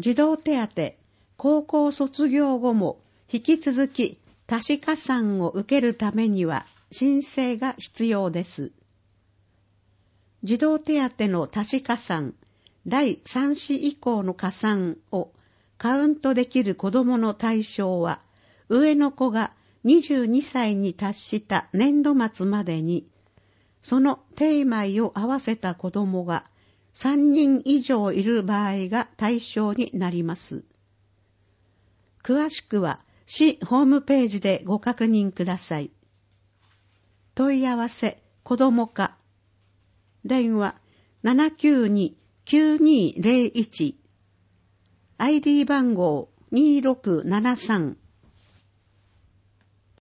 児童手当、高校卒業後も引き続き多子加算を受けるためには申請が必要です。児童手当の多子加算、第3子以降の加算をカウントできる子どもの対象は、上の子が22歳に達した年度末までに、その定米を合わせた子どもが3人以上いる場合が対象になります。詳しくは市ホームページでご確認ください。問い合わせ子ども課、電話 792-9201、ID 番号2673